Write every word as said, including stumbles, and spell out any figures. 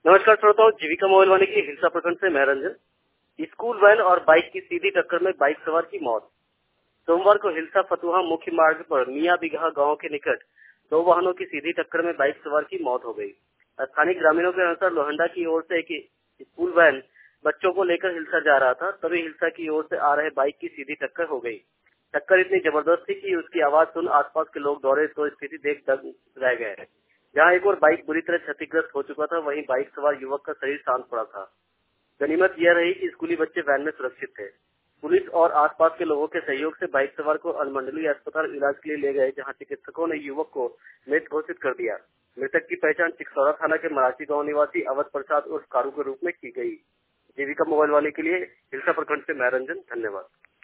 नमस्कार श्रोताओं, जीविका मोबाइल वाले की हिलसा प्रखंड से मैं रंजन। स्कूल वैन और बाइक की सीधी टक्कर में बाइक सवार की मौत। सोमवार को हिलसा फतुहा मुख्य मार्ग पर मियाँ बिगहा गांव के निकट दो वाहनों की सीधी टक्कर में बाइक सवार की मौत हो गई। स्थानीय ग्रामीणों के अनुसार लोहंडा की ओर से एक स्कूल वैन बच्चों को लेकर हिलसा जा रहा था, तभी हिलसा की ओर से आ रहे बाइक की सीधी टक्कर हो गई। टक्कर इतनी जबरदस्त थी कि उसकी आवाज सुन आसपास के लोग दौड़े तो स्थिति देख दंग रह गए। जहां एक और बाइक बुरी तरह क्षतिग्रस्त हो चुका था, वहीं बाइक सवार युवक का शरीर शांत पड़ा था। गनीमत यह रही कि स्कूली बच्चे वैन में सुरक्षित थे। पुलिस और आसपास के लोगों के सहयोग से बाइक सवार को अनुमंडलीय अस्पताल इलाज के लिए ले गए, जहां चिकित्सकों ने युवक को मृत घोषित कर दिया। मृतक की पहचान चिकसौरा थाना के मराठी गांव निवासी अवध प्रसाद उर्फ कारू के रूप में की गई। जीविका मोबाइल वाले के लिए हिलसा प्रखंड से मैं रंजन, धन्यवाद।